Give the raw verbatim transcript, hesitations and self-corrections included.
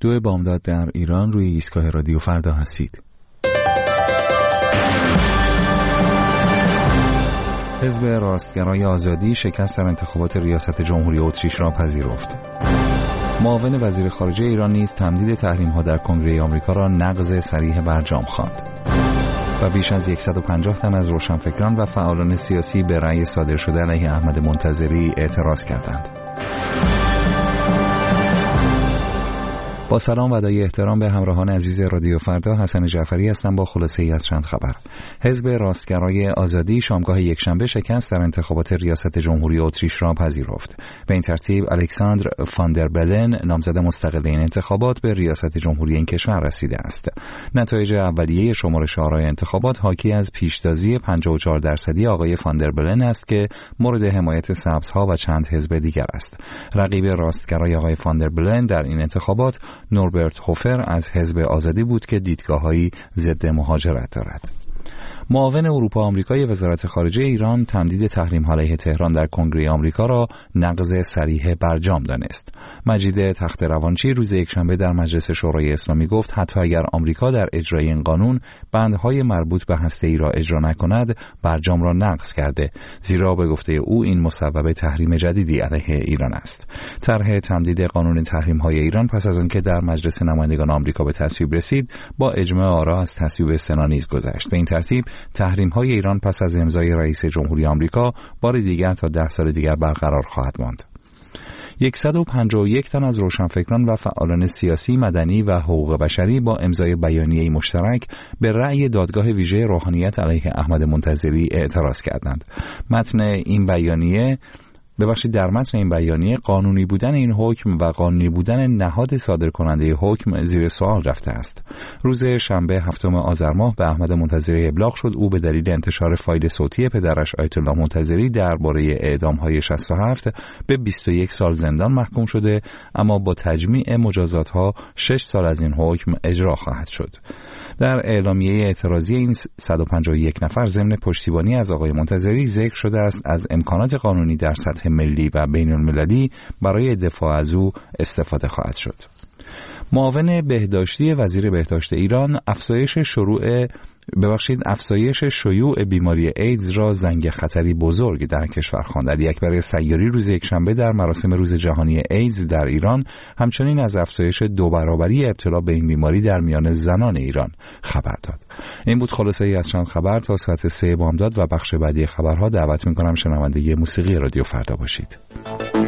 دو بامداد در ایران، روی ایستگاه رادیو فردا هستید. حزب راستگرای آزادی شکست در انتخابات ریاست جمهوری اتریش را پذیرفت. معاون وزیر خارجه ایران نیز تمدید تحریم‌ها در کنگره آمریکا را نقض صریح برجام خواند. و بیش از صد و پنجاه تن از روشنفکران و فعالان سیاسی به رأی صادر شده علیه احمد منتظری اعتراض کردند. با سلام و ادای احترام به همراهان عزیز رادیو فردا، حسن جعفری هستم با خلاصه ای از چند خبر. حزب راستگرای آزادی شامگاه یکشنبه شکست در انتخابات ریاست جمهوری اتریش را پذیرفت. به این ترتیب الکساندر فاندر بلن، نامزد مستقل این انتخابات، به ریاست جمهوری این کشور رسیده است. نتایج اولیه شمارش آرای انتخابات حاکی از پیشتازی پنجاه و چهار درصدی آقای فاندر بلن است که مورد حمایت سبزها و چند حزب دیگر است. رقیب راستگرای آقای فاندر بلن در این انتخابات نوربرت هوفر از حزب آزادی بود که دیدگاه‌هایی ضد مهاجرت دارد. معاون اروپا آمریکای وزارت خارجه ایران تمدید تحریم علیه تهران در کنگره آمریکا را نقض صریح برجام دانست. مجید تخت روانچی روز یکشنبه در مجلس شورای اسلامی گفت حتی اگر آمریکا در اجرای این قانون بندهای مربوط به هسته‌ای را اجرا نکند، برجام را نقض کرده، زیرا به گفته او این مسبب تحریم جدیدی علیه ایران است. طرح تمدید قانون تحریم‌های ایران پس از آنکه در مجلس نمایندگان آمریکا به تصویب رسید، با اجماع آرا از تصویب سنا نیز گذشت. به این ترتیب تحریم‌های ایران پس از امضای رئیس جمهوری آمریکا بار دیگر تا ده سال دیگر برقرار خواهد ماند. صد و پنجاه و یک تن از روشنفکران و فعالان سیاسی، مدنی و حقوق بشری با امضای بیانیه‌ای مشترک به رأی دادگاه ویژه روحانیت علیه احمد منتظری اعتراض کردند. متن این بیانیه ببخشید در متن این بیانیه قانونی بودن این حکم و قانونی بودن نهاد صادر کننده حکم زیر سوال رفته است. روز شنبه هفتم آذر ماه به احمد منتظری ابلاغ شد او به دلیل انتشار فایل صوتی پدرش آیت الله منتظری درباره اعدام‌های شصت و هفت به بیست و یک سال زندان محکوم شده، اما با تجمیع مجازات‌ها شش سال از این حکم اجرا خواهد شد. در اعلامیه اعتراضی این صد و پنجاه و یک نفر ضمن پشتیبانی از آقای منتظری ذکر شده است از امکانات قانونی در سطح ملی و بین المللی برای دفاع از او استفاده خواهد شد. معاون بهداشتی وزیر بهداشت ایران افزایش شروع ببخشید افزایش شیوع بیماری ایدز را زنگ خطری بزرگ در کشور خواند. علی اکبر سیاری روز یکشنبه در مراسم روز جهانی ایدز در ایران همچنین از افزایش دو برابری ابتلا به این بیماری در میان زنان ایران خبر داد. این بود خلاصه ای از چند خبر. تا ساعت سه بامداد و بخش بعدی خبرها دعوت می‌کنم شنونده موسیقی رادیو فردا باشید.